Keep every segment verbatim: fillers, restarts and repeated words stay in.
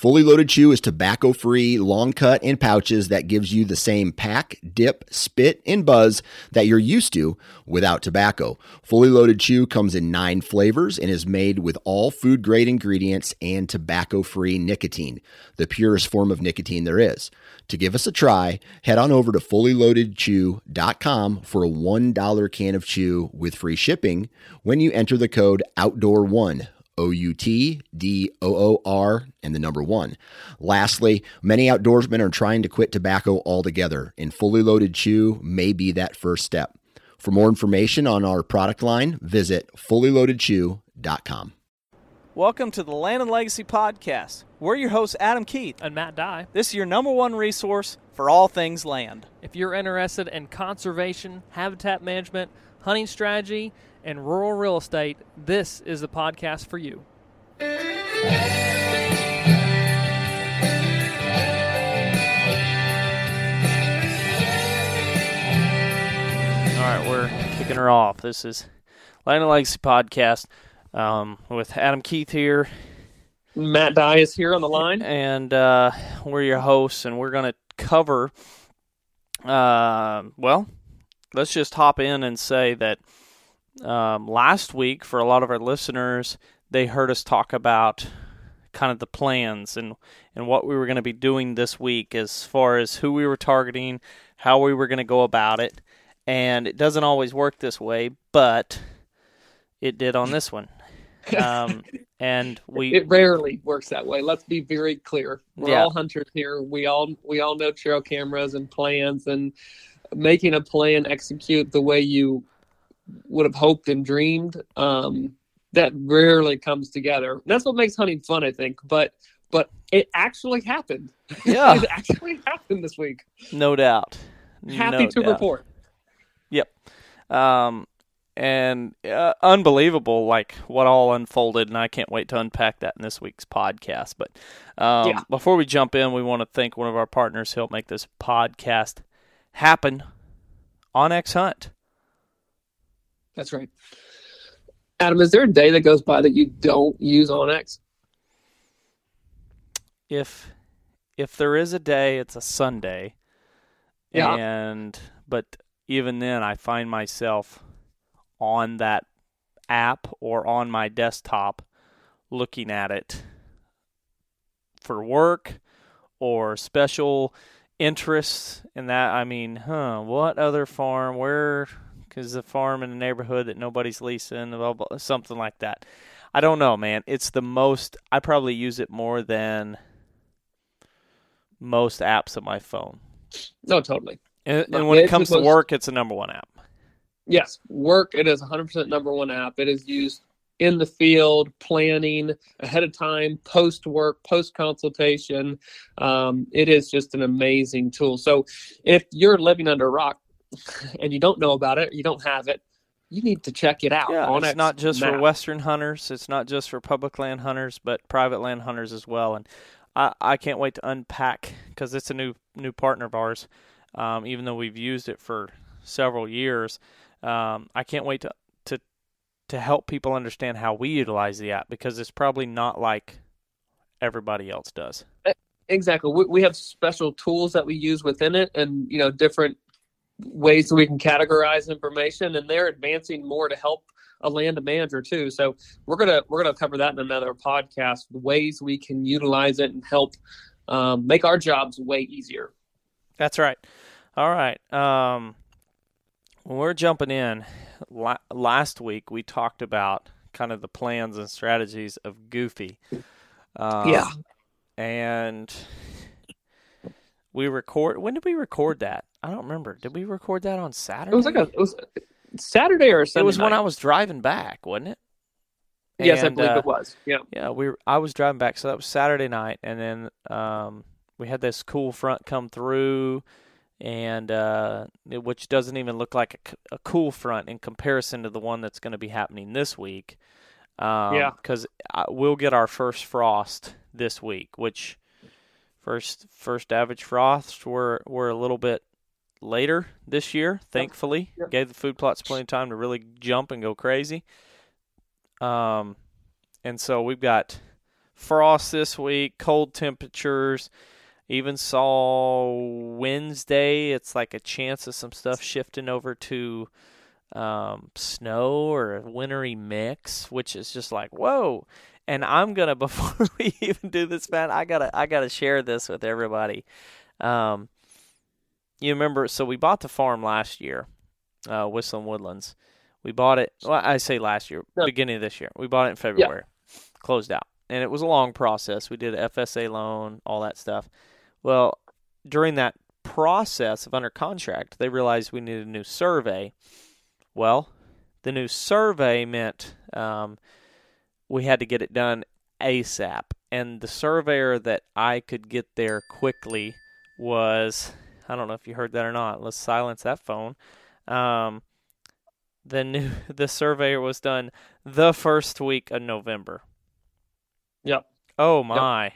Fully Loaded Chew is tobacco-free, long cut in pouches that gives you the same pack, dip, spit, and buzz that you're used to without tobacco. Fully Loaded Chew comes in nine flavors and is made with all food-grade ingredients and tobacco-free nicotine, the purest form of nicotine there is. To give us a try, head on over to fully loaded chew dot com for a one dollar can of chew with free shipping when you enter the code outdoor one. O U T D O O R and the number one. Lastly, many outdoorsmen are trying to quit tobacco altogether, and Fully Loaded Chew may be that first step. For more information on our product line, visit fully loaded chew dot com. Welcome to the Land and Legacy Podcast. We're your hosts, Adam Keith and Matt Dye. This is your number one resource for all things land. If you're interested in conservation, habitat management, hunting strategy, and rural real estate, this is the podcast for you. All right, we're kicking her off. This is Land and Legacy Podcast um, with Adam Keith here. Matt Dye is here on the line. And uh, we're your hosts, and we're going to cover, uh, well, let's just hop in and say that Um, last week, for a lot of our listeners, they heard us talk about kind of the plans and, and what we were going to be doing this week as far as who we were targeting, how we were going to go about it. And it doesn't always work this way, but it did on this one. Um, and we it rarely works that way. Let's be very clear. We're yeah. all hunters here. We all we all know trail cameras and plans, and making a plan execute the way you would have hoped and dreamed, um, that rarely comes together. That's what makes hunting fun, I think. But but it actually happened. Yeah, it actually happened this week. No doubt. Happy no to doubt. report. Yep. Um, and uh, unbelievable, like what all unfolded, and I can't wait to unpack that in this week's podcast. But um, yeah. before we jump in, we want to thank one of our partners who helped make this podcast happen, OnX Hunt. That's right. Adam, is there a day that goes by that you don't use OnX? If if there is a day, it's a Sunday. Yeah. And but even then, I find myself on that app or on my desktop looking at it for work or special interests in that. I mean, huh, what other farm, where... because the farm in a neighborhood that nobody's leasing, blah, blah, something like that. I don't know, man. It's the most, I probably use it more than most apps on my phone. No, totally. And, and when it comes to work, it's the number one app. Yes, work, it is one hundred percent number one app. It is used in the field, planning, ahead of time, post-work, post-consultation. Um, it is just an amazing tool. So if you're living under a rock, and you don't know about it, you don't have it, you need to check it out. Yeah, OnX it's not just map. for Western hunters. It's not just for public land hunters, but private land hunters as well. And I, I can't wait to unpack, because it's a new new partner of ours, um, even though we've used it for several years. Um, I can't wait to, to, to help people understand how we utilize the app, because it's probably not like everybody else does. Exactly. We, we have special tools that we use within it, and you know, different ways that we can categorize information, and they're advancing more to help a land manager too. So we're gonna we're gonna cover that in another podcast, the ways we can utilize it and help um, make our jobs way easier. That's right. All right. Um, when we're jumping in, la- last week we talked about kind of the plans and strategies of Goofy. Um, yeah. And we record. When did we record that? I don't remember. Did we record that on Saturday? It was like a it was Saturday or Sunday. It was night. when I was driving back, wasn't it? Yes, and, I believe uh, it was. Yeah. Yeah, we were, I was driving back, so that was Saturday night, and then um, we had this cool front come through, and uh, it, which doesn't even look like a, a cool front in comparison to the one that's going to be happening this week. Um, yeah. Because we'll get our first frost this week, which first first average frosts were were a little bit later this year, thankfully. Yep. Gave the food plots plenty of time to really jump and go crazy. Um, and so we've got frost this week, cold temperatures. Even saw Wednesday, it's like a chance of some stuff shifting over to um, snow or a wintry mix, which is just like, whoa. And I'm going to, before we even do this, man, I got to I gotta share this with everybody. Um, you remember, so we bought the farm last year, uh, Whistling Woodlands. We bought it, well, I say last year, no. beginning of this year. We bought it in February, yeah. Closed out. And it was a long process. We did an F S A loan, all that stuff. Well, during that process of under contract, they realized we needed a new survey. Well, the new survey meant um, we had to get it done ASAP. And the surveyor that I could get there quickly was, I don't know if you heard that or not. Let's silence that phone. Um, the new the surveyor was done the first week of November. Yep. Oh my. Yep.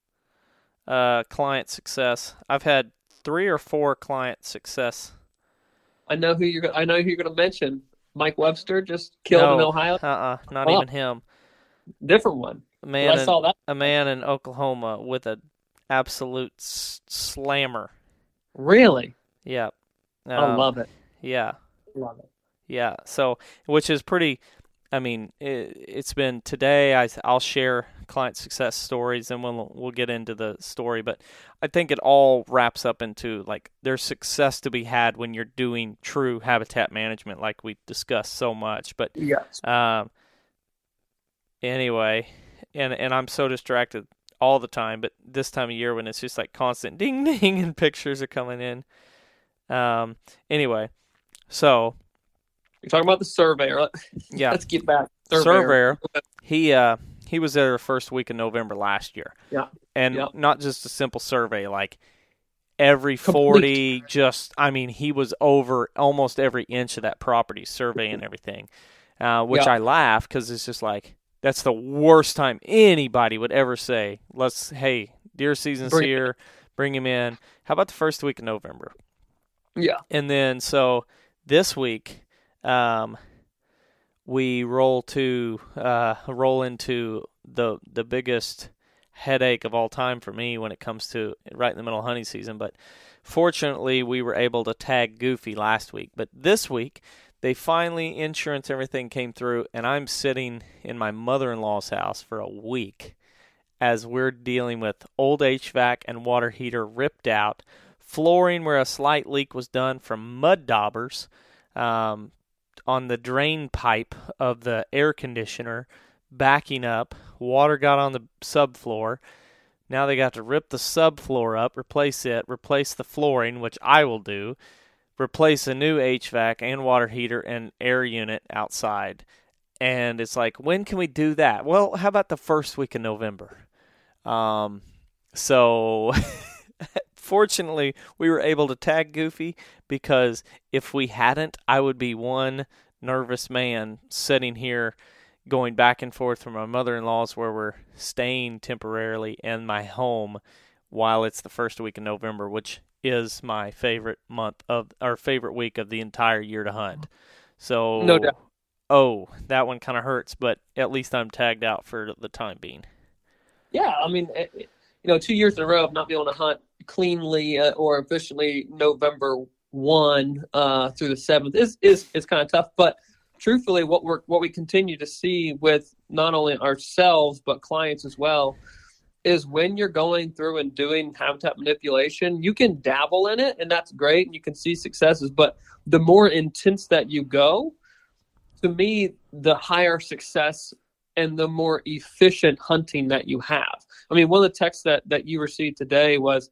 Uh, client success. I've had three or four client success. I know who you're. I know who you're going to mention. Mike Webster just killed no, in Ohio. Uh-uh, not oh, even him. Different one. A man. Well, I in, saw that. A man in Oklahoma with a absolute s- slammer. Really? Yeah. Um, I love it. Yeah. Love it. Yeah. So, which is pretty. I mean, it, it's been today. I, I'll share client success stories, and we'll we'll get into the story. But I think it all wraps up into, like, there's success to be had when you're doing true habitat management, like we discussed so much. But yes. Um. Anyway, and and I'm so distracted all the time. But this time of year, when it's just like constant ding ding and pictures are coming in. Um. Anyway, so. You're talking about the surveyor. Yeah. Let's get back. Surveyor. surveyor he uh he was there the first week of November last year. Yeah. And yeah. not just a simple survey, like every forty, Complete. just I mean, he was over almost every inch of that property, surveying everything. Uh, which yeah. I laugh because it's just like that's the worst time anybody would ever say, let's hey, deer season's bring here, bring him in. How about the first week of November? Yeah. And then so this week Um, we roll to uh, roll into the the biggest headache of all time for me when it comes to right in the middle of hunting season. But fortunately, we were able to tag Goofy last week. But this week, they finally insurance everything came through, and I'm sitting in my mother-in-law's house for a week as we're dealing with old H V A C and water heater ripped out, flooring where a slight leak was done from mud daubers. Um, on the drain pipe of the air conditioner, backing up. Water got on the subfloor. Now they got to rip the subfloor up, replace it, replace the flooring, which I will do, replace a new H V A C and water heater and air unit outside. And it's like, when can we do that? Well, how about the first week of November? Um, so... Fortunately, we were able to tag Goofy because if we hadn't, I would be one nervous man sitting here going back and forth from my mother-in-law's where we're staying temporarily and my home while it's the first week of November, which is my favorite month of our favorite week of the entire year to hunt. So, no doubt. Oh, that one kind of hurts, but at least I'm tagged out for the time being. Yeah, I mean, it, you know, two years in a row of not being able to hunt cleanly uh, or efficiently November first uh, through the seventh is is is kind of tough. But truthfully, what we're what we continue to see with not only ourselves but clients as well is when you're going through and doing habitat manipulation, you can dabble in it, and that's great, and you can see successes. But the more intense that you go, to me, the higher success and the more efficient hunting that you have. I mean, one of the texts that, that you received today was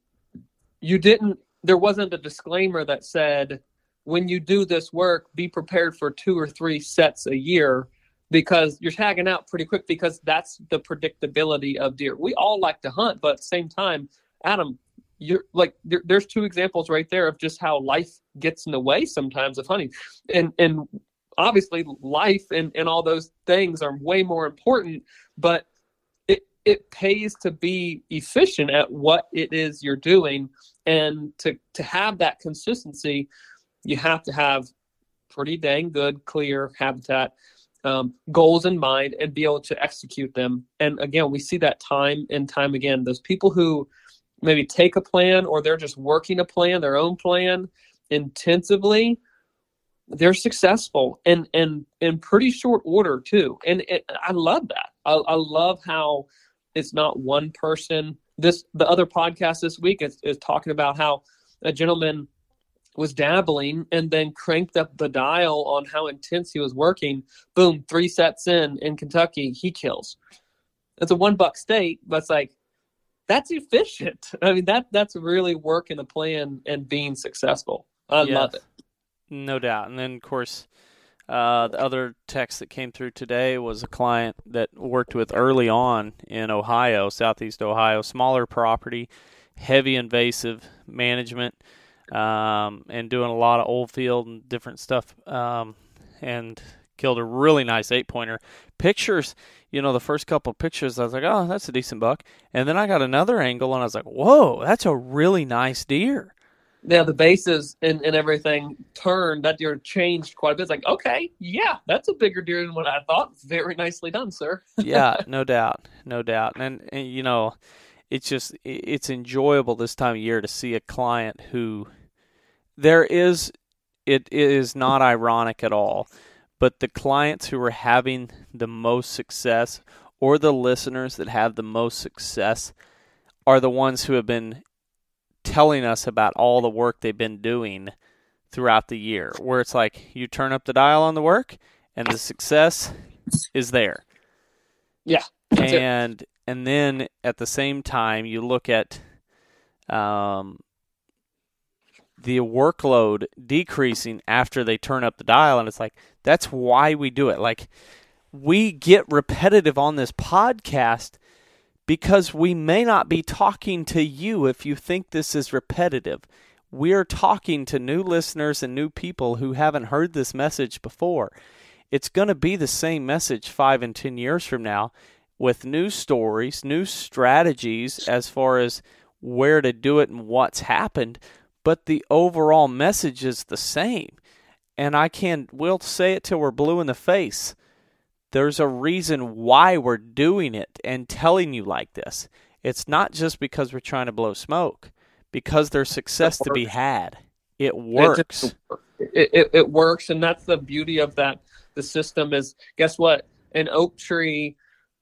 you didn't, there wasn't a disclaimer that said, when you do this work, be prepared for two or three sets a year because you're tagging out pretty quick because that's the predictability of deer. We all like to hunt, but at the same time, Adam, you're like, there, there's two examples right there of just how life gets in the way sometimes of hunting. And, and, obviously life and, and all those things are way more important, but it it pays to be efficient at what it is you're doing. And to, to have that consistency, you have to have pretty dang good, clear habitat. um, goals in mind and be able to execute them. And again, we see that time and time again. Those people who maybe take a plan or they're just working a plan, their own plan intensively, they're successful and and in pretty short order too. And it, I love that. I, I love how it's not one person. This the other podcast this week is, is talking about how a gentleman was dabbling and then cranked up the dial on how intense he was working. Boom, three sets in in Kentucky, he kills. It's a one buck state, but it's like, that's efficient. I mean, that that's really working a plan and being successful. I yeah, love it. No doubt. And then, of course, uh, the other text that came through today was a client that worked with early on in Ohio, southeast Ohio, smaller property, heavy invasive management, um, and doing a lot of old field and different stuff, um, and killed a really nice eight-pointer. Pictures, you know, the first couple of pictures, I was like, oh, that's a decent buck. And then I got another angle, and I was like, whoa, that's a really nice deer. Yeah, the bases and, and everything turned. That deer changed quite a bit. It's like, okay, yeah, that's a bigger deer than what I thought. Very nicely done, sir. Yeah, no doubt, no doubt. And, and, you know, it's just, it's enjoyable this time of year to see a client who, there is, it is not ironic at all, but the clients who are having the most success or the listeners that have the most success are the ones who have been telling us about all the work they've been doing throughout the year, where it's like you turn up the dial on the work and the success is there. Yeah. And it. and then at the same time you look at um, the workload decreasing after they turn up the dial, and it's like, that's why we do it. Like, we get repetitive on this podcast because we may not be talking to you if you think this is repetitive. We're talking to new listeners and new people who haven't heard this message before. It's going to be the same message five and ten years from now with new stories, new strategies as far as where to do it and what's happened, but the overall message is the same. And I can, we'll say it till we're blue in the face. There's a reason why we're doing it and telling you like this. It's not just because we're trying to blow smoke, because there's success to be had. It works. It, just, it, it, it works, and that's the beauty of that. The system is, guess what? An oak tree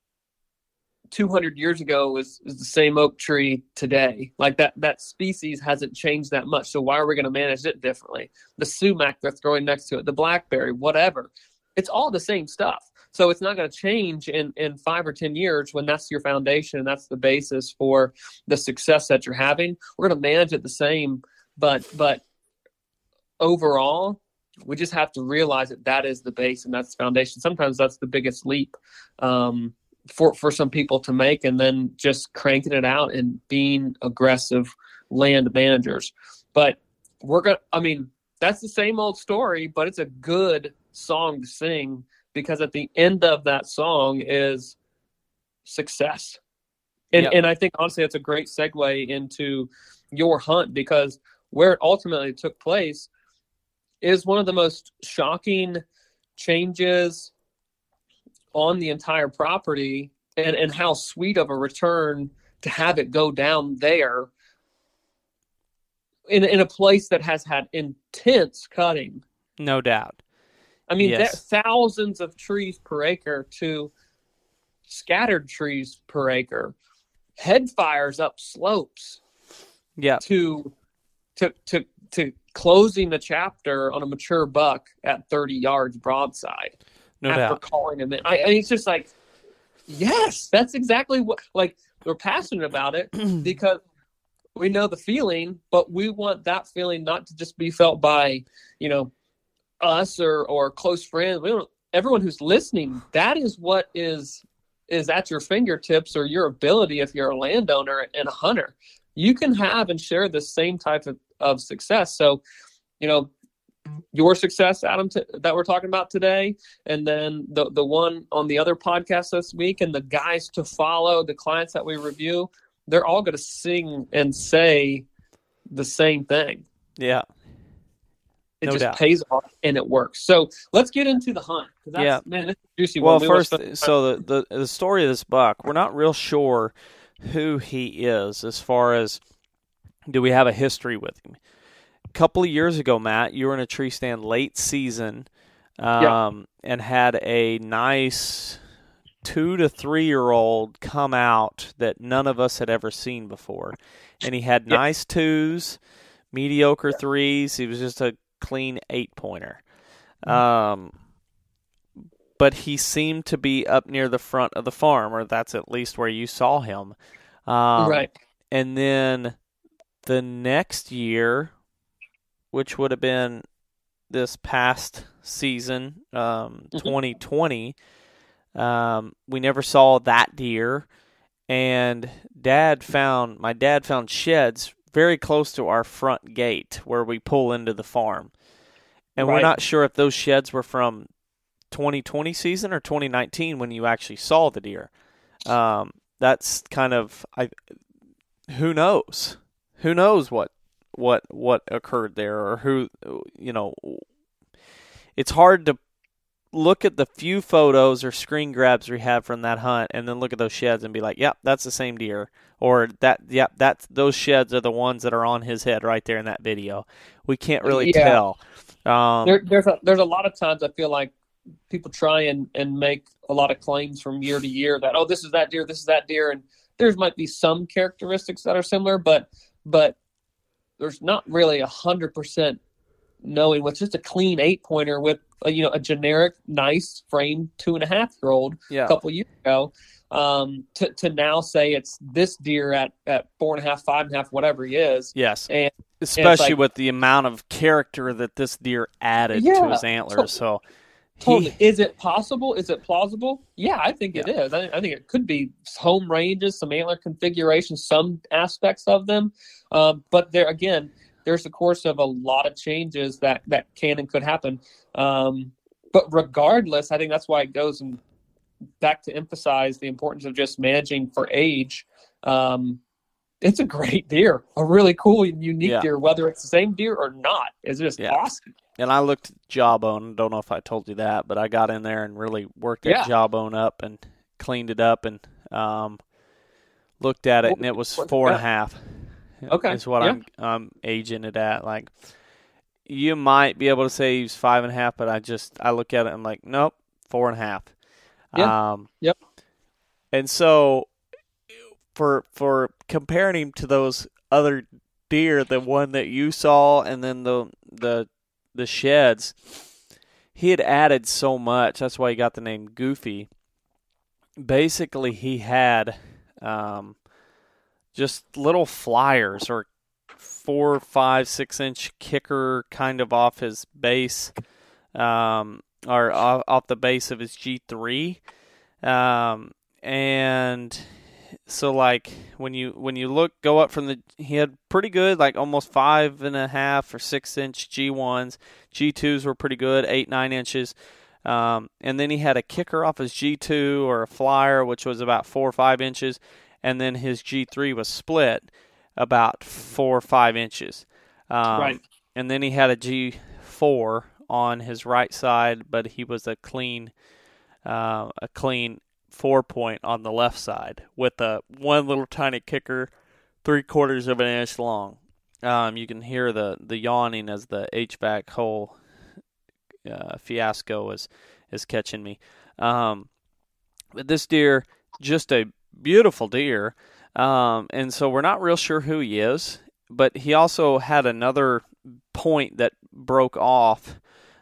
two hundred years ago is, is the same oak tree today. Like that, that species hasn't changed that much. So why are we going to manage it differently? The sumac that's growing next to it, the blackberry, whatever. It's all the same stuff. So it's not going to change in, in five or ten years when that's your foundation and that's the basis for the success that you're having. We're going to manage it the same, but but overall, we just have to realize that that is the base and that's the foundation. Sometimes that's the biggest leap um, for, for some people to make, and then just cranking it out and being aggressive land managers. But we're going to, I mean, that's the same old story, but it's a good song to sing, because at the end of that song is success. And, yep. and I think, honestly, that's a great segue into your hunt, because where it ultimately took place is one of the most shocking changes on the entire property, and, and how sweet of a return to have it go down there in, in a place that has had intense cutting. No doubt. I mean, yes. there, thousands of trees per acre to scattered trees per acre, head fires up slopes, yeah, to to to to closing the chapter on a mature buck at thirty yards broadside. No after doubt. calling him in. I, I mean, it's just like, yes, that's exactly what. Like, we're passionate about it because we know the feeling, but we want that feeling not to just be felt by, you know, us or or close friends. We don't, everyone who's listening, that is what is is at your fingertips, or your ability if you're a landowner and a hunter. You can have and share the same type of, of success. So, you know, your success, Adam, t- that we're talking about today, and then the the one on the other podcast this week, and the guys to follow, the clients that we review, they're all going to sing and say the same thing. Yeah. It no just doubt. pays off and it works. So let's get into the hunt. That's, Yeah. man, that's a juicy Well, one. We first, wanna spend- so the, the the story of this buck, we're not real sure who he is as far as do we have a history with him. A couple of years ago, Matt, you were in a tree stand late season um, yeah. and had a nice two to three year old come out that none of us had ever seen before, and he had yeah. nice twos, mediocre yeah. threes. He was just a clean eight pointer. Um, but he seemed to be up near the front of the farm, or that's at least where you saw him. Um, right. And then the next year, which would have been this past season, um, mm-hmm. twenty twenty, um, we never saw that deer. And dad found, my dad found sheds very close to our front gate where we pull into the farm. And right. we're not sure if those sheds were from twenty twenty season or twenty nineteen when you actually saw the deer. Um, that's kind of, I. Who knows? Who knows what what what occurred there, or who, you know. It's hard to look at the few photos or screen grabs we have from that hunt and then look at those sheds and be like, yep, that's the same deer. Or that, yep, that's, those sheds are the ones that are on his head right there in that video. We can't really yeah. tell. Um, there, there's a, there's a lot of times I feel like people try and, and make a lot of claims from year to year that, oh, this is that deer, this is that deer. And there might be some characteristics that are similar, but but there's not really a hundred percent knowing what's just a clean eight pointer with a, you know, a generic nice frame two and a half year old yeah. a couple of years ago. Um, to to now say it's this deer at, at four and a half, five and a half, whatever he is. Yes, and especially and like, with the amount of character that this deer added yeah, to his antlers. So. Totally. He, is it possible? Is it plausible? Yeah, I think yeah. it is. I, I think it could be home ranges, some antler configuration, some aspects of them. Um, but there again, there's the course of a lot of changes that, that can and could happen. Um, but regardless, I think that's why it goes and back to emphasize the importance of just managing for age. Um, it's a great deer, a really cool and unique yeah. deer, whether it's the same deer or not. It's just yeah. awesome. And I looked at Jawbone. Don't know if I told you that, but I got in there and really worked that yeah. Jawbone up and cleaned it up and um, looked at it, and it was four and a half. Okay, is what yeah. I'm I'm aging it at. Like, you might be able to say he's five and a half, but I just I look at it and I'm like, nope, four and a half. Yeah. Um, yep. And so, for for comparing him to those other deer, the one that you saw, and then the the the sheds, he had added so much. That's why he got the name Goofy. Basically, he had um, just little flyers or four, five, six inch kicker kind of off his base, um, or off, off the base of his G three, um, and. So like when you when you look go up from the he had pretty good like almost five and a half or six inch G ones, G twos were pretty good, eight nine inches, um, and then he had a kicker off his G two or a flyer which was about four or five inches, and then his G three was split about four or five inches, um, right, and then he had a G four on his right side, but he was a clean uh, a clean. four point on the left side with a one little tiny kicker, three quarters of an inch long. Um, you can hear the, the yawning as the H V A C whole uh, fiasco is is catching me. Um, but this deer, just a beautiful deer, um, and so we're not real sure who he is. But he also had another point that broke off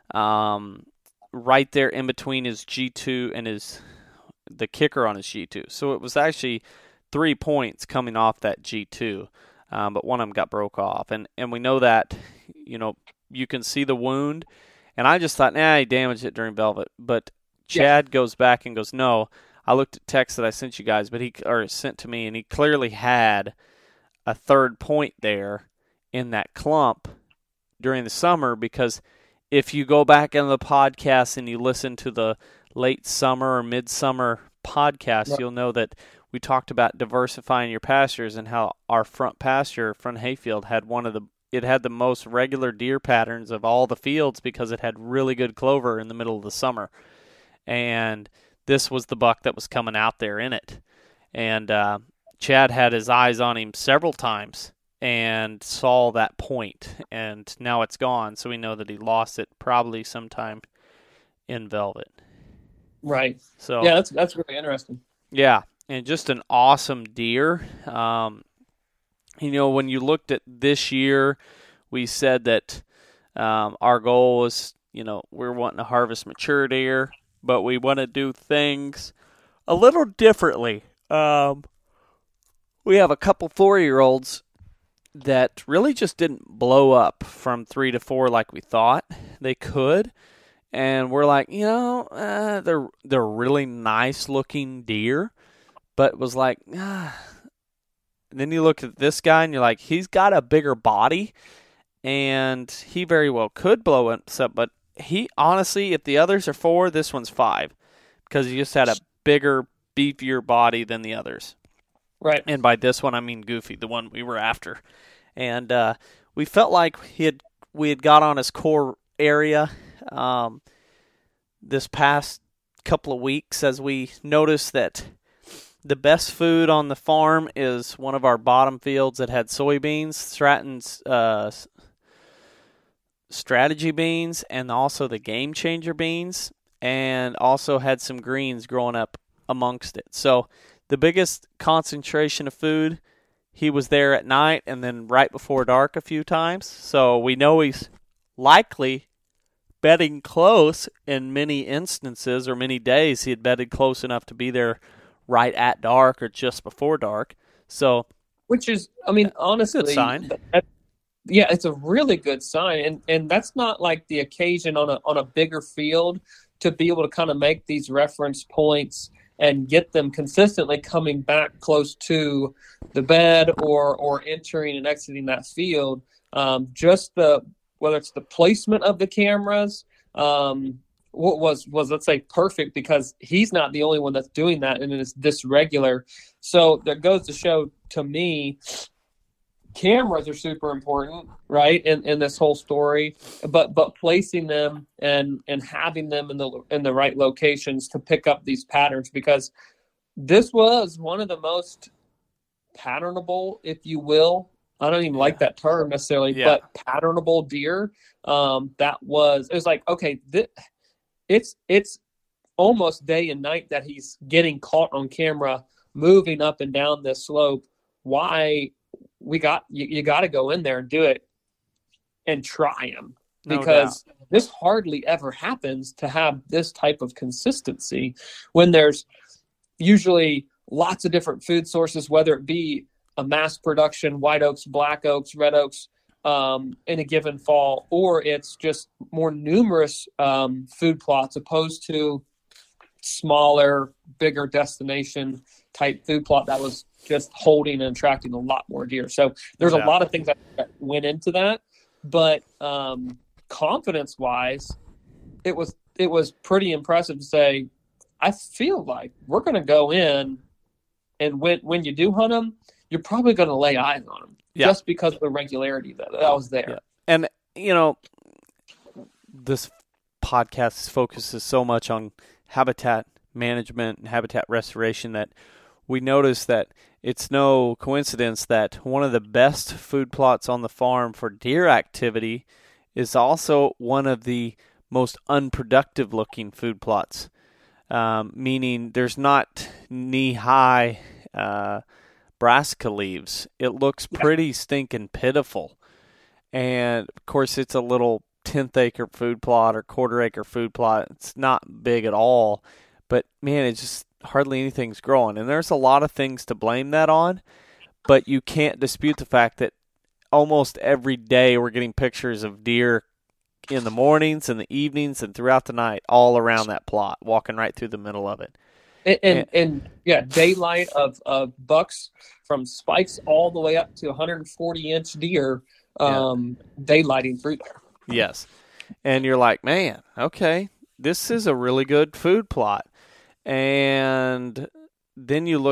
um, right there in between his G two and his the kicker on his G two. So it was actually three points coming off that G two, um, but one of them got broke off. And, and we know that, you know, you can see the wound. And I just thought, nah, he damaged it during velvet. But Chad yeah. goes back and goes, no, I looked at text that I sent you guys, but he or sent to me, and he clearly had a third point there in that clump during the summer, because if you go back in the podcast and you listen to the late summer or midsummer podcast, yep. you'll know that we talked about diversifying your pastures and how our front pasture, front hayfield, had one of the it had the most regular deer patterns of all the fields because it had really good clover in the middle of the summer. And this was the buck that was coming out there in it. And uh, Chad had his eyes on him several times and saw that point, and now it's gone, so we know that he lost it probably sometime in Velvet. Right. So yeah, that's that's really interesting. Yeah, and just an awesome deer. Um, you know, when you looked at this year, we said that um, our goal was, you know, we're wanting to harvest mature deer, but we want to do things a little differently. Um, we have a couple four-year-olds that really just didn't blow up from three to four like we thought they could. And we're like, you know, uh, they're they're really nice looking deer, but it was like, ah. And then you look at this guy and you're like, he's got a bigger body, and he very well could blow it up. But he honestly, if the others are four, this one's five, because he just had a bigger, beefier body than the others. Right. And by this one, I mean Goofy, the one we were after. And uh, we felt like he had we had got on his core area um, this past couple of weeks, as we noticed that the best food on the farm is one of our bottom fields that had soybeans, Stratton's uh, strategy beans, and also the Game Changer beans, and also had some greens growing up amongst it. So the biggest concentration of food, he was there at night and then right before dark a few times. So we know he's likely bedding close in many instances, or many days he had bedded close enough to be there right at dark or just before dark. So, which is, I mean, honestly, good sign. That, yeah, it's a really good sign, and and that's not like the occasion on a on a bigger field to be able to kind of make these reference points and get them consistently coming back close to the bed or or entering and exiting that field. Um, just the whether it's the placement of the cameras, um, what was was let's say perfect, because he's not the only one that's doing that, and it's this regular. So that goes to show, to me, cameras are super important, right? In in this whole story, but but placing them and and having them in the in the right locations to pick up these patterns, because this was one of the most patternable, if you will. I don't even yeah. like that term necessarily, yeah. but patternable deer. Um, that was it was like, okay, th- it's it's almost day and night that he's getting caught on camera moving up and down this slope. Why? We got you, you got to go in there and do it and try him, because no this hardly ever happens to have this type of consistency when there's usually lots of different food sources, whether it be a mass production, white oaks, black oaks, red oaks um, in a given fall, or it's just more numerous um, food plots opposed to smaller, bigger destination type food plot that was just holding and attracting a lot more deer. So there's yeah. a lot of things that went into that, but um, confidence wise, it was, it was pretty impressive to say, I feel like we're going to go in, and when, when you do hunt them, you're probably going to lay eyes on them yeah. just because of the regularity that, that was there. Yeah. And, you know, this podcast focuses so much on habitat management and habitat restoration that we notice that it's no coincidence that one of the best food plots on the farm for deer activity is also one of the most unproductive looking food plots, um, meaning there's not knee-high uh, brassica leaves. It looks pretty stinking pitiful. And, of course, it's a little tenth acre food plot or quarter acre food plot. It's not big at all. But, man, it's just hardly anything's growing. And there's a lot of things to blame that on. But you can't dispute the fact that almost every day we're getting pictures of deer in the mornings and the evenings and throughout the night all around that plot, walking right through the middle of it. And, and, and, and yeah, daylight of, of bucks from spikes all the way up to one hundred forty inch deer um, yeah. daylighting through there. Yes. And you're like, man, okay, this is a really good food plot. And then you look at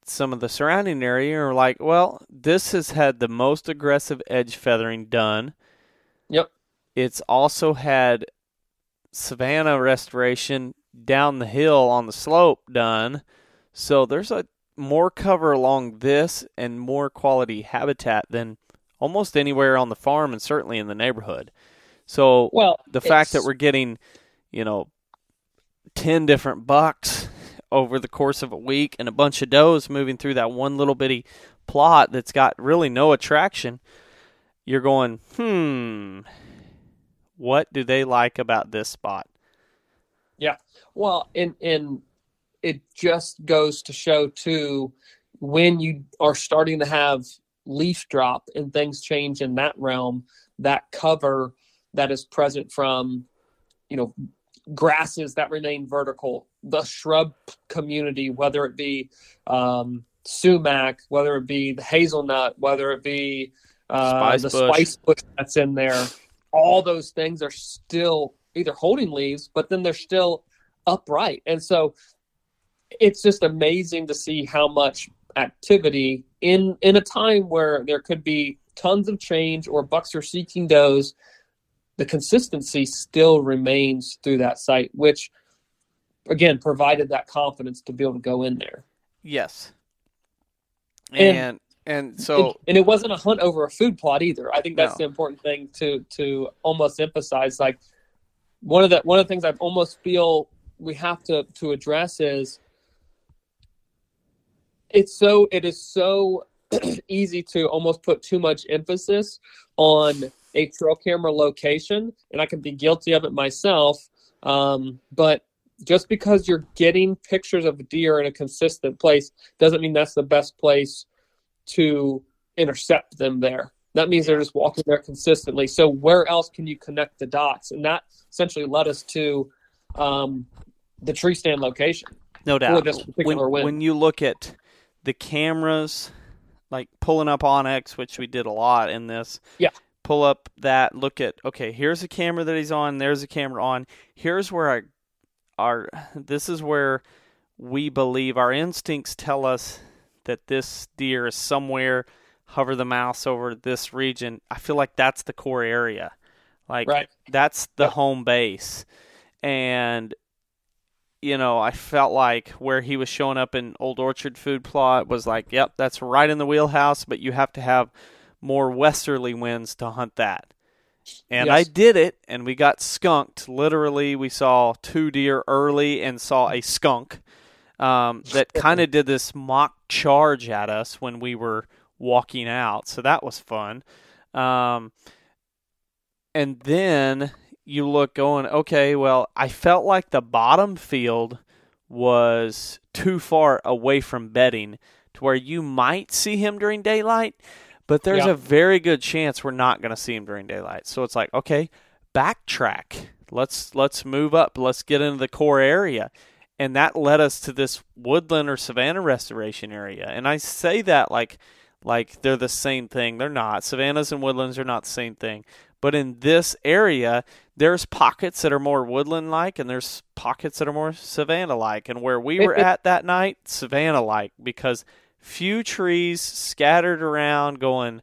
some of the surrounding area and were like, well, this has had the most aggressive edge feathering done. Yep. It's also had savanna restoration down the hill on the slope done. So there's a more cover along this and more quality habitat than almost anywhere on the farm and certainly in the neighborhood. So well, the fact that we're getting, you know, ten different bucks over the course of a week and a bunch of does moving through that one little bitty plot that's got really no attraction, you're going, hmm, what do they like about this spot? Yeah. Well, and, and it just goes to show, too, when you are starting to have leaf drop and things change in that realm, that cover that is present from, you know, grasses that remain vertical, the shrub community, whether it be um, sumac, whether it be the hazelnut, whether it be uh, spice the bush. spice bush that's in there, all those things are still either holding leaves, but then they're still upright. And so it's just amazing to see how much activity in, in a time where there could be tons of change or bucks are seeking does, the consistency still remains through that site, which, again, provided that confidence to be able to go in there. Yes. And and, and so... And, and it wasn't a hunt over a food plot either. I think that's No. the important thing to to almost emphasize. Like, one of the one of the things I almost feel we have to, to address is it's so it is so easy to almost put too much emphasis on a trail camera location, and I can be guilty of it myself. Um, but just because you're getting pictures of a deer in a consistent place doesn't mean that's the best place to intercept them there. That means they're just walking there consistently. So where else can you connect the dots? And that essentially led us to um, the tree stand location. No doubt. For this particular when, win. when you look at the cameras, like pulling up Onyx, which we did a lot in this. Yeah. Pull up that, look at, okay, here's a camera that he's on, there's a camera on. Here's where our, our this is where we believe our instincts tell us that this deer is somewhere, hover the mouse over this region. I feel like that's the core area. Like, right. that's the Yep. home base. And, you know, I felt like where he was showing up in Old Orchard food plot was like, yep, that's right in the wheelhouse, but you have to have more westerly winds to hunt that. And Yes. I did it, and we got skunked. Literally, we saw two deer early and saw a skunk um, that kind of did this mock charge at us when we were walking out. So that was fun. Um, and then you look going, okay, well, I felt like the bottom field was too far away from bedding to where you might see him during daylight, but there's Yeah. a very good chance we're not going to see him during daylight. So it's like, okay, backtrack. Let's let's move up. Let's get into the core area. And that led us to this woodland or savanna restoration area. And I say that like like they're the same thing. They're not. Savannas and woodlands are not the same thing. But in this area, there's pockets that are more woodland-like, and there's pockets that are more savanna-like. And where we were at that night, savanna-like, because few trees scattered around going,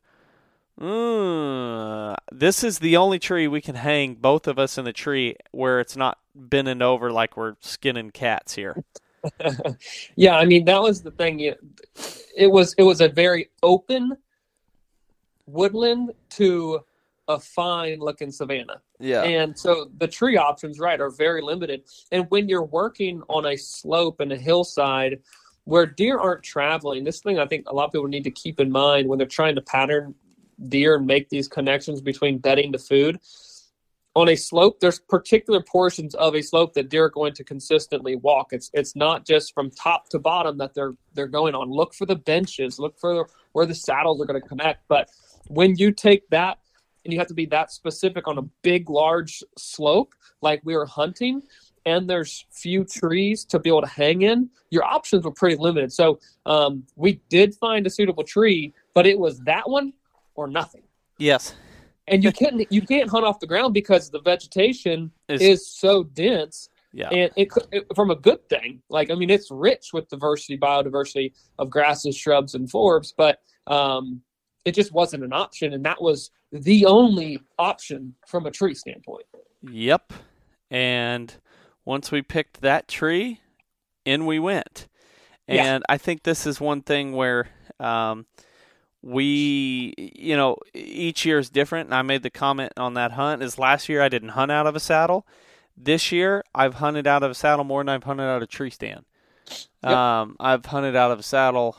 mm, this is the only tree we can hang both of us in the tree where it's not bending over like we're skinning cats here. Yeah, I mean, that was the thing. It, it was it was a very open woodland to a fine-looking savanna. Yeah. And so the tree options, right, are very limited. And when you're working on a slope and a hillside where deer aren't traveling, this thing I think a lot of people need to keep in mind when they're trying to pattern deer and make these connections between bedding to food. On a slope, there's particular portions of a slope that deer are going to consistently walk. It's it's not just from top to bottom that they're they're going on. Look for the benches, look for where the saddles are going to connect. But when you take that, and you have to be that specific on a big, large slope like we were hunting, and there's few trees to be able to hang in, your options were pretty limited. So um, we did find a suitable tree, but it was that one or nothing. Yes. And you can't you can't hunt off the ground because the vegetation Is- is so dense Yeah. And it, it from a good thing. Like, I mean, it's rich with diversity, biodiversity of grasses, shrubs, and forbs, but um, it just wasn't an option. And that was the only option from a tree standpoint. Yep. And once we picked that tree, in we went. And yeah. I think this is one thing where um, we, you know, each year is different. And I made the comment on that hunt is last year I didn't hunt out of a saddle. This year I've hunted out of a saddle more than I've hunted out of a tree stand. Yep. Um, I've hunted out of a saddle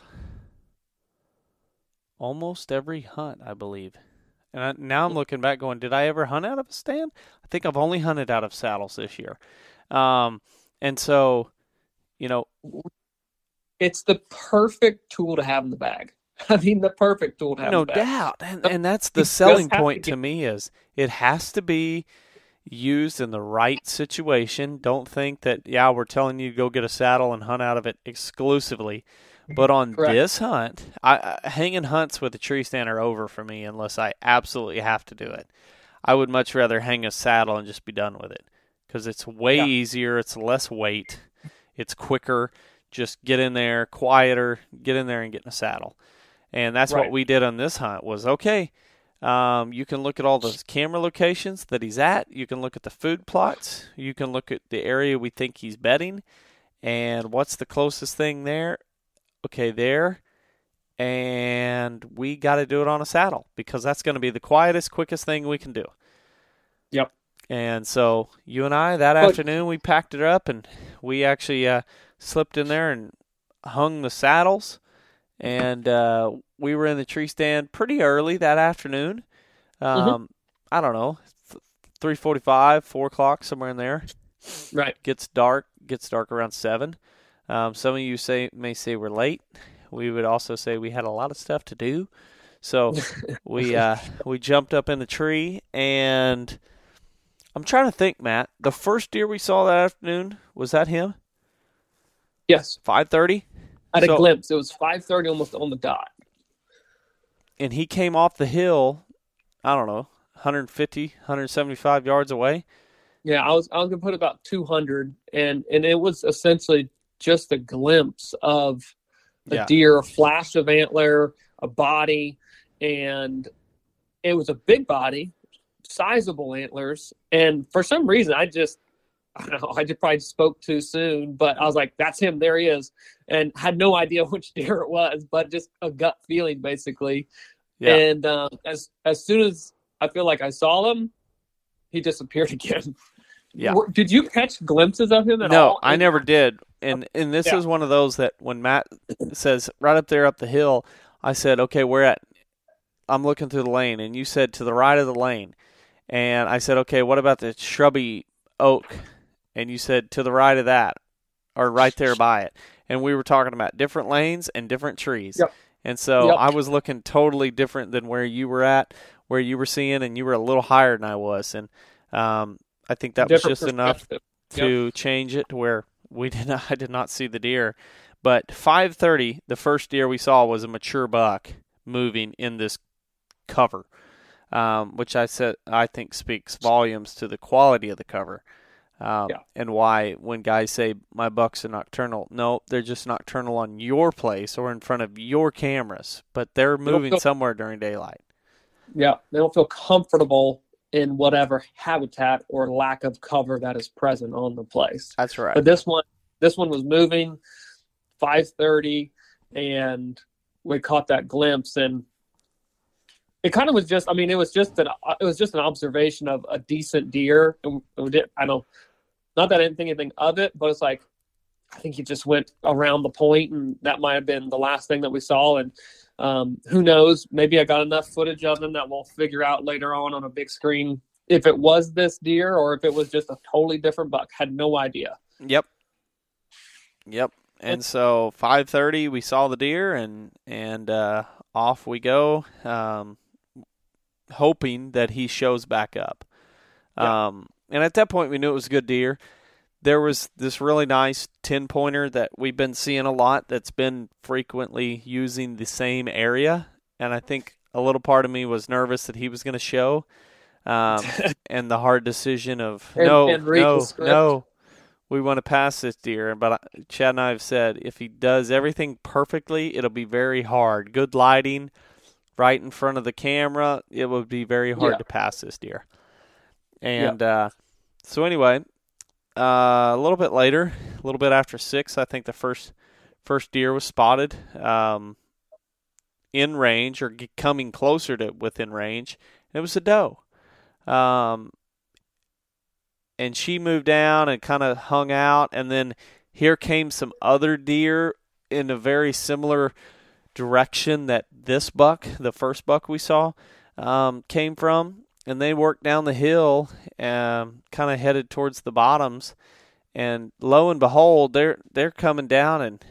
almost every hunt, I believe. And I, now I'm looking back going, did I ever hunt out of a stand? I think I've only hunted out of saddles this year. Um, and so, you know. It's the perfect tool to have in the bag. I mean, the perfect tool to have no in the bag. No doubt. And, and that's the selling point to, to me is it has to be used in the right situation. Don't think that, yeah, we're telling you to go get a saddle and hunt out of it exclusively. But on Correct. This hunt, I, I, hanging hunts with a tree stand are over for me unless I absolutely have to do it. I would much rather hang a saddle and just be done with it because it's way yeah. easier. It's less weight. It's quicker. Just get in there, quieter, get in there and get in a saddle. And that's right. what we did on this hunt was, okay, um, you can look at all those camera locations that he's at. You can look at the food plots. You can look at the area we think he's bedding. And what's the closest thing there? Okay, there. And we got to do it on a saddle because that's going to be the quietest, quickest thing we can do. Yep. And so you and I, that but, afternoon, we packed it up and we actually uh, slipped in there and hung the saddles. And uh, we were in the tree stand pretty early that afternoon. Um, mm-hmm. I don't know, three forty-five, four o'clock, somewhere in there. Right. Gets dark. Gets dark around seven. Um, some of you say may say we're late. We would also say we had a lot of stuff to do. So we uh, we jumped up in the tree, and I'm trying to think, Matt. The first deer we saw that afternoon, was that him? Yes. five thirty? I had so, a glimpse. It was five thirty, almost on the dot. And he came off the hill, I don't know, one fifty, one seventy-five yards away. Yeah, I was I was going to put about two hundred, and, and it was essentially just a glimpse of a yeah. deer, a flash of antler, a body, and it was a big body, sizable antlers. And for some reason, I just, I don't know, I just probably spoke too soon, but I was like, that's him, there he is. And had no idea which deer it was, but just a gut feeling, basically. Yeah. And um, as as soon as I feel like I saw him, he disappeared again. Yeah. Did you catch glimpses of him at no, all? No, I never did. And and this yeah. is one of those that when Matt says right up there up the hill, I said, okay, we're at, I'm looking through the lane. And you said to the right of the lane. And I said, okay, what about the shrubby oak? And you said to the right of that, or right there by it. And we were talking about different lanes and different trees. Yep. And so yep. I was looking totally different than where you were at, where you were seeing, and you were a little higher than I was. And um, I think that different was just enough to yep. change it to where we did not, I did not see the deer. But five thirty, the first deer we saw was a mature buck moving in this cover, um, which I said I think speaks volumes to the quality of the cover. Um, yeah. And why when guys say my bucks are nocturnal, no, they're just nocturnal on your place or in front of your cameras, but they're moving they feel, somewhere during daylight. Yeah, they don't feel comfortable in whatever habitat or lack of cover that is present on the place. That's right. But this one, this one was moving five thirty, and we caught that glimpse, and it kind of was just, I mean, it was just an, it was just an observation of a decent deer. And we did, I don't, not that I didn't think anything of it, but it's like, I think he just went around the point, and that might have been the last thing that we saw. And um, who knows, maybe I got enough footage of him that we'll figure out later on on a big screen if it was this deer or if it was just a totally different buck. Had no idea. Yep. Yep. And so five thirty, we saw the deer, and, and uh, off we go. Um, hoping that he shows back up. Yeah. Um, and at that point, we knew it was a good deer. There was this really nice ten-pointer that we've been seeing a lot that's been frequently using the same area. And I think a little part of me was nervous that he was going to show. Um, and the hard decision of, and, no, and read no, the script. no, we want to pass this deer. But Chad and I have said if he does everything perfectly, it'll be very hard. Good lighting, right in front of the camera, it would be very hard Yeah. to pass this deer. And uh, so anyway, uh, a little bit later, a little bit after six, I think the first first deer was spotted um, in range or coming closer to within range. It was a doe. Um, and she moved down and kind of hung out, and then here came some other deer in a very similar direction that this buck, the first buck we saw, um, came from, and they worked down the hill and kind of headed towards the bottoms, and lo and behold, they're they're coming down. And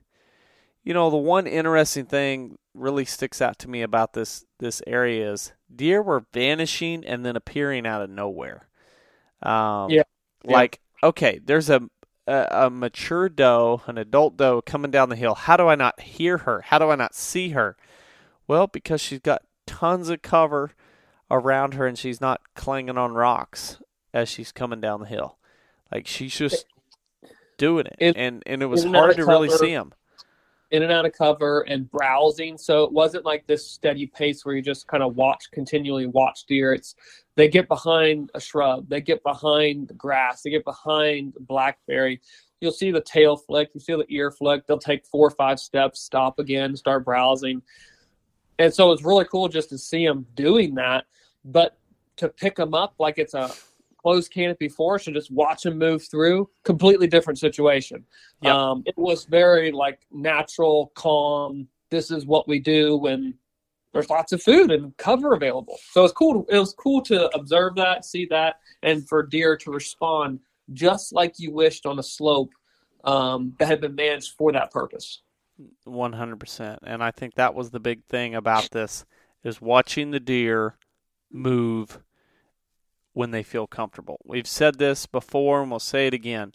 you know, the one interesting thing really sticks out to me about this this area is deer were vanishing and then appearing out of nowhere. Um, Yeah. Like, okay, there's a, a a mature doe, an adult doe coming down the hill. How do I not hear her? How do I not see her? Well, because she's got tons of cover around her and she's not clanging on rocks as she's coming down the hill. Like, she's just doing it. In- and, and it was in and out hard of to really cover. see them. In and out of cover and browsing. So it wasn't like this steady pace where you just kind of watch, continually watch deer. It's they get behind a shrub, they get behind the grass, they get behind the blackberry. You'll see the tail flick, you see the ear flick. They'll take four or five steps, stop again, start browsing. And so it's really cool just to see them doing that. But to pick them up like it's a closed canopy forest and just watch them move through, completely different situation. Yep. Um, it was very like natural, calm. This is what we do when there's lots of food and cover available. So it's cool. To, it was cool to observe that, see that, and for deer to respond just like you wished on a slope um, that had been managed for that purpose. one hundred percent. And I think that was the big thing about this is watching the deer move when they feel comfortable. We've said this before and we'll say it again.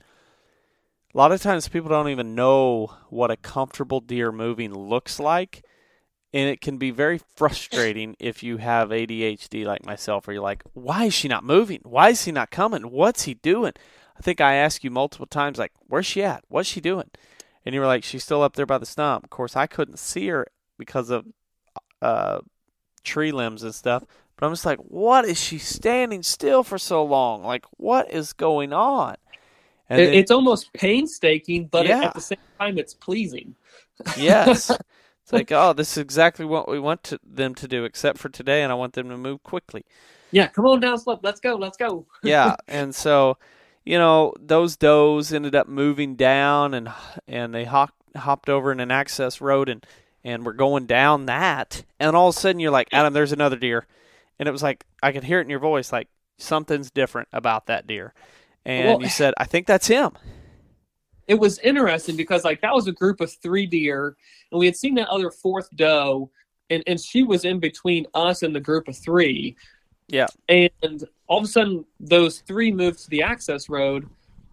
A lot of times people don't even know what a comfortable deer moving looks like, and it can be very frustrating if you have A D H D like myself, where you're like, why is she not moving? Why is he not coming? What's he doing? I think I asked you multiple times, like, where's she at? What's she doing? And you were like, she's still up there by the stump. Of course, I couldn't see her because of uh, tree limbs and stuff. But I'm just like, what is she standing still for so long? Like, what is going on? And It, then, it's almost painstaking, but Yeah. at the same time, it's pleasing. yes. It's like, oh, this is exactly what we want to, them to do, except for today, and I want them to move quickly. Yeah, come on down slope. Let's go. Let's go. Yeah, and so, you know, those does ended up moving down, and and they hop, hopped over in an access road, and, and we're going down that, and all of a sudden you're like, Adam, there's another deer. And it was like, I could hear it in your voice, like, something's different about that deer. And Well, you said, I think that's him. It was interesting because, like, that was a group of three deer, and we had seen that other fourth doe, and, and she was in between us and the group of three. Yeah. And all of a sudden, those three moved to the access road,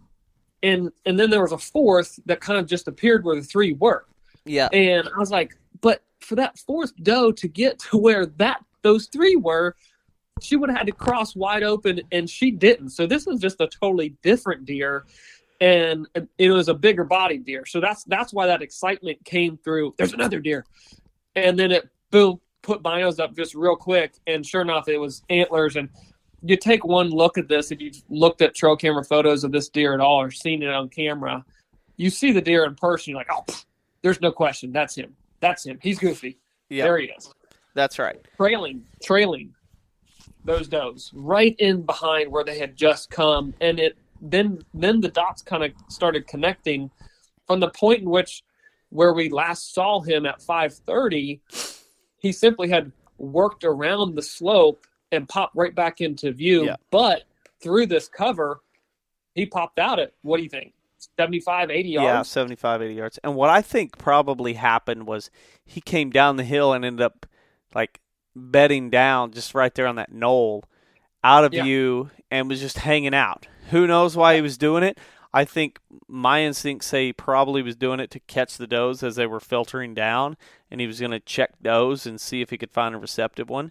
and and then there was a fourth that kind of just appeared where the three were. Yeah. And I was like, but for that fourth doe to get to where that those three were, she would have had to cross wide open, and she didn't. So this was just a totally different deer, and it was a bigger bodied deer. So that's that's why that excitement came through. There's another deer, and then it boom put binos up just real quick, and sure enough, it was antlers. And you take one look at this, if you've looked at trail camera photos of this deer at all or seen it on camera, you see the deer in person, you're like, oh, pff, there's no question, that's him. That's him. He's goofy. Yeah. There he is. That's right. Trailing, trailing those does right in behind where they had just come, and it then then the dots kind of started connecting from the point in which where we last saw him at five thirty. He simply had worked around the slope and popped right back into view. Yeah. But through this cover, he popped out at, what do you think, seventy-five, eighty Yeah, yards? seventy-five, eighty yards. And what I think probably happened was he came down the hill and ended up, like, bedding down just right there on that knoll out of Yeah. view and was just hanging out. Who knows why he was doing it? I think my instincts say he probably was doing it to catch the does as they were filtering down, and he was going to check does and see if he could find a receptive one.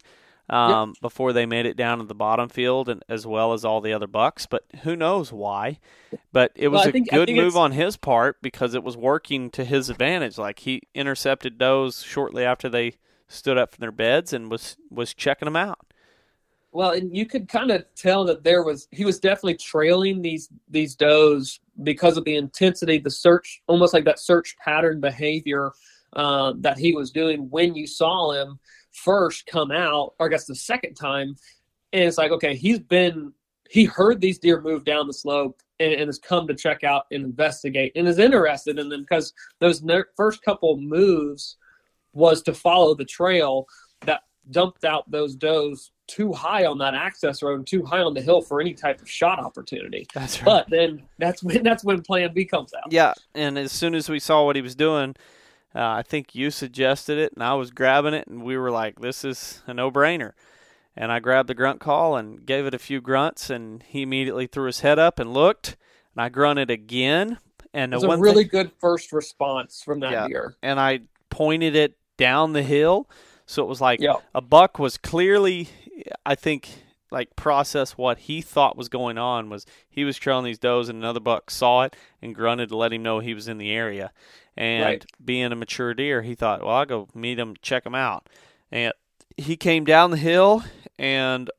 um, yep. before they made it down to the bottom field, and as well as all the other bucks. But who knows why? But it was well, a think, good move on his part because it was working to his advantage. Like he intercepted does shortly after they stood up from their beds and was was checking them out. Well, and you could kind of tell that there was he was definitely trailing these these does because of the intensity, the search, almost like that search pattern behavior uh, that he was doing when you saw him first come out, or I guess the second time. And it's like, okay, he's been he heard these deer move down the slope and, and has come to check out and investigate and is interested in them because those ne- first couple moves was to follow the trail that dumped out those does too high on that access road and too high on the hill for any type of shot opportunity. That's right. But then that's when that's when Plan B comes out. Yeah, and as soon as we saw what he was doing, uh, I think you suggested it, and I was grabbing it, and we were like, this is a no-brainer. And I grabbed the grunt call and gave it a few grunts, and he immediately threw his head up and looked, and I grunted again. And it was the one a really thing, good first response from that yeah, deer. And I pointed it down the hill, so it was like yep. a buck was clearly, I think, like process what he thought was going on was he was trailing these does, and another buck saw it and grunted to let him know he was in the area. And right. being a mature deer, he thought, well, I'll go meet him, check him out. And he came down the hill and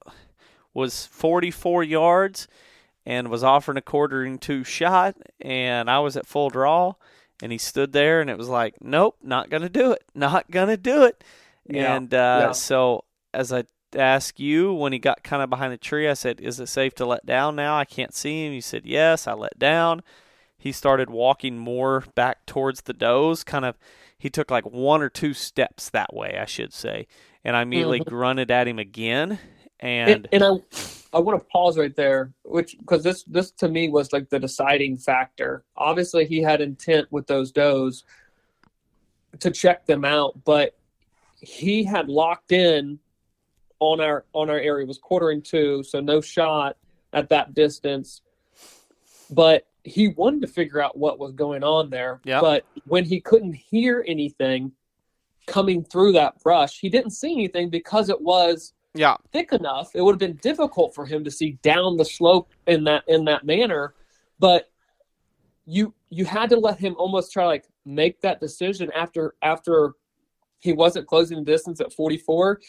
was forty-four yards and was offering a quartering two shot, and I was at full draw, and he stood there, and it was like, nope, not going to do it, not going to do it. Yeah. And uh, yeah. so as I asked you when he got kind of behind the tree, I said, is it safe to let down now? I can't see him. He said, yes. I let down. He started walking more back towards the does, kind of, he took like one or two steps that way, I should say. And I immediately mm-hmm. grunted at him again. And and, and I, I want to pause right there, which because this this to me was like the deciding factor. Obviously, he had intent with those does to check them out, but he had locked in on our on our area. It was quartering two, so no shot at that distance. But he wanted to figure out what was going on there. Yep. But when he couldn't hear anything coming through that brush, he didn't see anything because it was yeah. thick enough. It would have been difficult for him to see down the slope in that in that manner. But you you had to let him almost try to like make that decision after after he wasn't closing the distance at forty-four.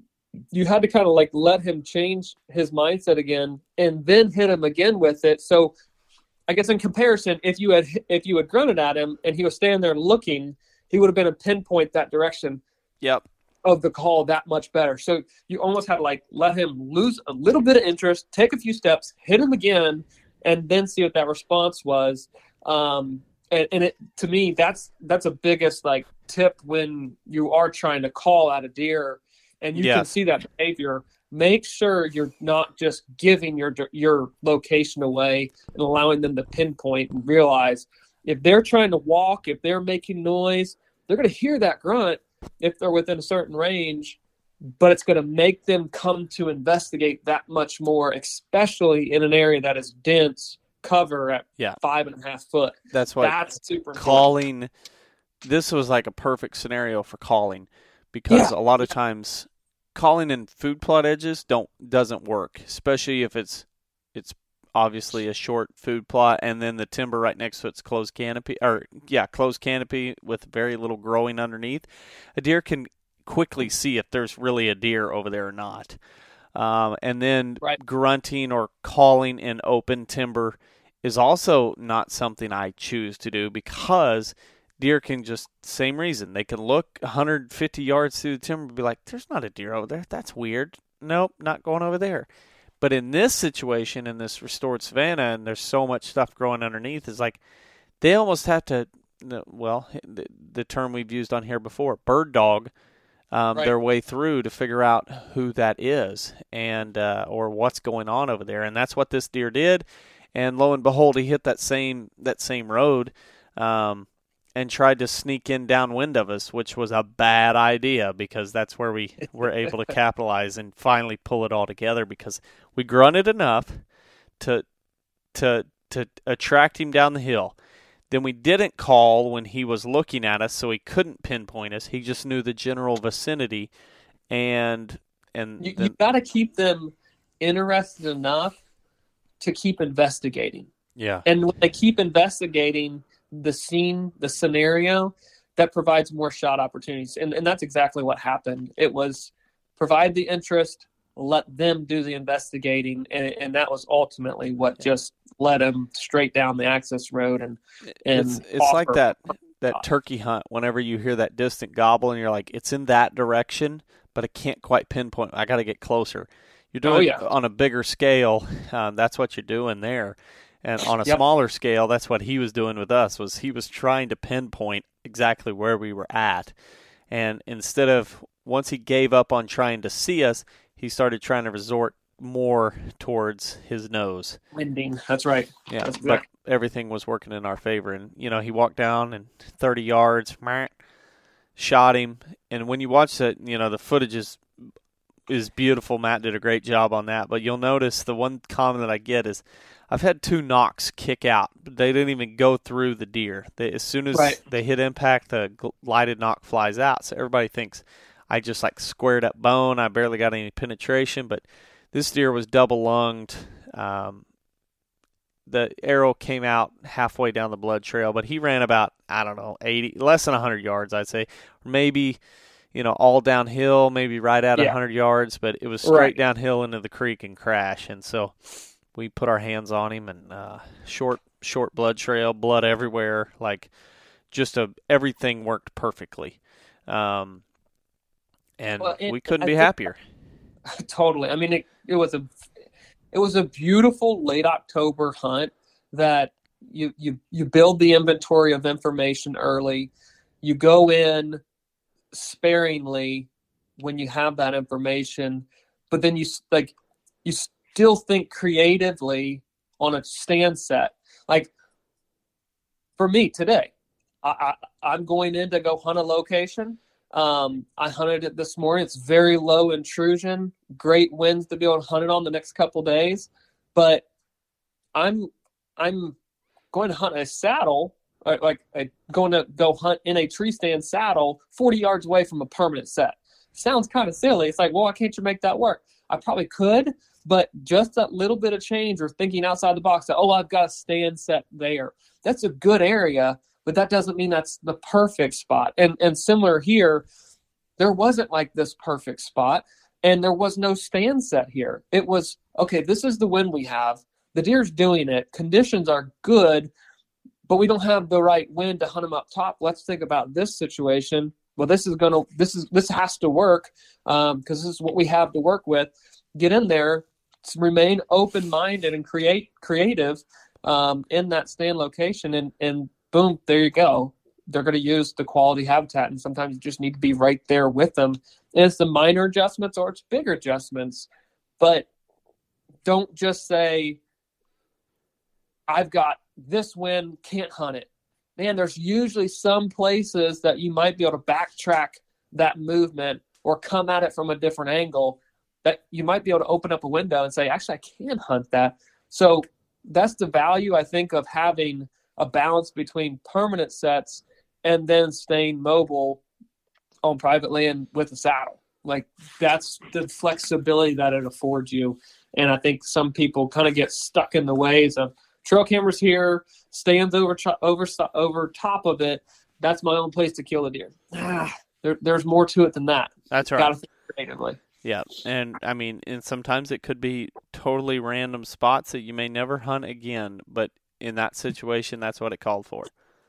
You had to kind of like let him change his mindset again and then hit him again with it. So I guess in comparison, if you had if you had grunted at him and he was standing there looking, he would have been a pinpoint that direction. Yep. Of the call that much better. So you almost had to like let him lose a little bit of interest, take a few steps, hit him again, and then see what that response was. Um, and, and it to me, that's that's a biggest like tip when you are trying to call at a deer, and you yes. can see that behavior. Make sure you're not just giving your your location away and allowing them to pinpoint and realize if they're trying to walk, if they're making noise, they're going to hear that grunt if they're within a certain range, but it's going to make them come to investigate that much more, especially in an area that is dense cover at yeah. five and a half foot. That's why that's super calling. Important. This was like a perfect scenario for calling because yeah. a lot of times calling in food plot edges don't doesn't work, especially if it's it's obviously a short food plot and then the timber right next to it's closed canopy or yeah closed canopy with very little growing underneath. A deer can quickly see if there's really a deer over there or not. Um, and then right. grunting or calling in open timber is also not something I choose to do because deer can just, same reason, they can look one hundred fifty yards through the timber and be like, there's not a deer over there. That's weird. Nope, not going over there. But in this situation, in this restored savanna, and there's so much stuff growing underneath, is like they almost have to, well, the, the term we've used on here before, bird dog, um, right. their way through to figure out who that is and uh, or what's going on over there. And that's what this deer did. And lo and behold, he hit that same that same road um, and tried to sneak in downwind of us, which was a bad idea because that's where we were able to capitalize and finally pull it all together because we grunted enough to to to attract him down the hill. Then we didn't call when he was looking at us, so he couldn't pinpoint us. He just knew the general vicinity, and and you, then, you got to keep them interested enough to keep investigating. yeah. And when they keep investigating the scene, the scenario, that provides more shot opportunities. And, and that's exactly what happened. It was provide the interest, let them do the investigating. And, and that was ultimately what just led them straight down the access road. And, and it's, it's like that, that turkey hunt. Whenever you hear that distant gobble and you're like, it's in that direction, but I can't quite pinpoint. I got to get closer. You're doing oh, yeah. it on a bigger scale. Um, that's what you're doing there. And on a Yep. smaller scale, that's what he was doing with us, was he was trying to pinpoint exactly where we were at. And instead of, once he gave up on trying to see us, he started trying to resort more towards his nose. Winding. That's right. Yeah, That's but exactly. everything was working in our favor. And, you know, he walked down and thirty yards, shot him. And when you watch that, you know, the footage is is beautiful. Matt did a great job on that. But you'll notice the one comment that I get is, I've had two knocks kick out, but they didn't even go through the deer. They, as soon as right. they hit impact, the lighted knock flies out. So everybody thinks I just like squared up bone. I barely got any penetration, but this deer was double lunged. Um, the arrow came out halfway down the blood trail, but he ran about, I don't know, eighty, less than one hundred yards, I'd say. Maybe, you know, all downhill, maybe right at yeah. one hundred yards, but it was straight right. downhill into the creek and crash. And so we put our hands on him, and uh, short, short blood trail, blood everywhere. Like, just a everything worked perfectly, um, and well, it, we couldn't I be think, happier. Totally. I mean, it, it was a, it was a beautiful late October hunt that you you you build the inventory of information early. You go in sparingly when you have that information, but then you like you. still think creatively on a stand set. Like for me today, I, I, I'm going in to go hunt a location. Um, I hunted it this morning. It's very low intrusion, great winds to be able to hunt it on the next couple of days. But I'm I'm going to hunt a saddle, or like I'm going to go hunt in a tree stand saddle forty yards away from a permanent set. Sounds kind of silly. It's like, well, why can't you make that work? I probably could, but just that little bit of change or thinking outside the box that, oh, I've got a stand set there. That's a good area, but that doesn't mean that's the perfect spot. And and similar here, there wasn't like this perfect spot, and there was no stand set here. It was, okay, this is the wind we have. The deer's doing it. Conditions are good, but we don't have the right wind to hunt them up top. Let's think about this situation. Well, this is gonna this is this has to work um, because this is what we have to work with. Get in there, remain open-minded and create creative um, in that stand location, and and boom, there you go. They're going to use the quality habitat, and sometimes you just need to be right there with them. And it's the minor adjustments or it's bigger adjustments, but don't just say, I've got this wind, can't hunt it. Man, there's usually some places that you might be able to backtrack that movement or come at it from a different angle that you might be able to open up a window and say, actually, I can hunt that. So that's the value, I think, of having a balance between permanent sets and then staying mobile on private land with a saddle. Like, that's the flexibility that it affords you. And I think some people kind of get stuck in the ways of trail cameras here, stands over over over top of it. That's my own place to kill a deer. Ah, there, there's more to it than that. That's right. Got to think creatively. Yeah, and I mean, and sometimes it could be totally random spots that you may never hunt again, but in that situation, that's what it called for.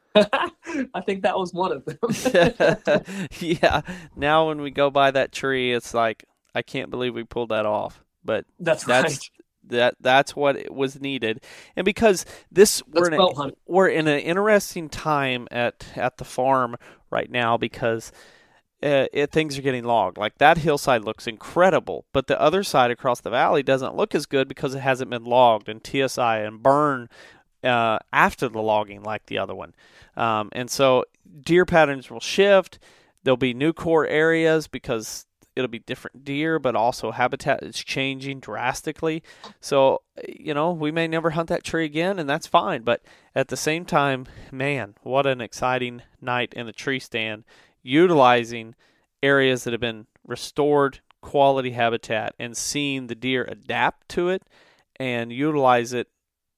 I think that was one of them. Yeah. Now when we go by that tree, it's like, I can't believe we pulled that off. But that's that's right. that that's what it was needed. And because this we're in, a, we're in an interesting time at at the farm right now because uh, it, things are getting logged. Like, that hillside looks incredible, but the other side across the valley doesn't look as good because it hasn't been logged and T S I and burn uh, after the logging like the other one. Um, and so deer patterns will shift. There'll be new core areas because it'll be different deer, but also habitat is changing drastically. So, you know, we may never hunt that tree again, and that's fine. But at the same time, man, what an exciting night in the tree stand, utilizing areas that have been restored, quality habitat and seeing the deer adapt to it and utilize it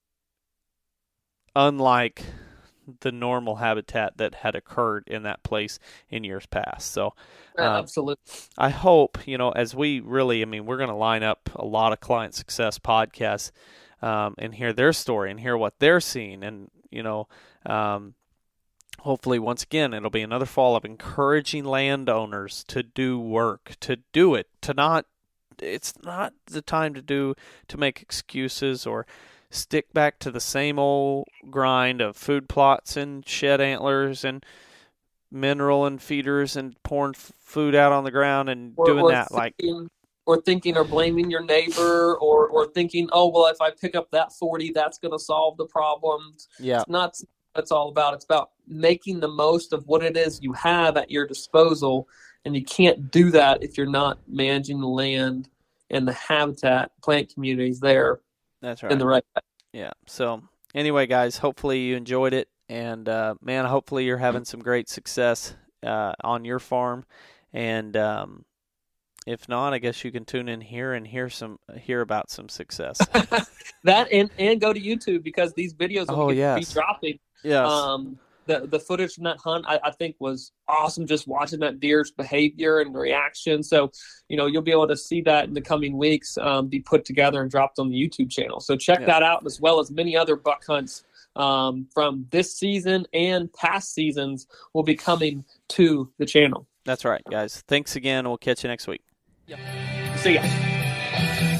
unlike the normal habitat that had occurred in that place in years past. So um, absolutely. I hope, you know, as we really, I mean, we're going to line up a lot of client success podcasts um, and hear their story and hear what they're seeing. And, you know, um, hopefully once again, it'll be another fall of encouraging landowners to do work, to do it, to not, it's not the time to do, to make excuses or stick back to the same old grind of food plots and shed antlers and mineral and feeders and pouring f- food out on the ground and or, doing or that thinking, like or thinking or blaming your neighbor or or thinking, oh well, if I pick up that forty, that's going to solve the problem. Yeah, it's not what it's all about. It's about making the most of what it is you have at your disposal, and you can't do that if you're not managing the land and the habitat plant communities there. That's right. In the right way. Yeah. So anyway, guys, hopefully you enjoyed it. And, uh, man, hopefully you're having some great success uh, on your farm. And um, if not, I guess you can tune in here and hear some hear about some success. That and, and go to YouTube because these videos will oh, be, yes. be dropping. Yes. Um, the, the footage from that hunt, I, I think, was awesome, just watching that deer's behavior and reaction. So, you know, you'll be able to see that in the coming weeks um, be put together and dropped on the YouTube channel. So check yeah. that out, as well as many other buck hunts um, from this season and past seasons will be coming to the channel. That's right, guys. Thanks again. We'll catch you next week. Yep. See ya.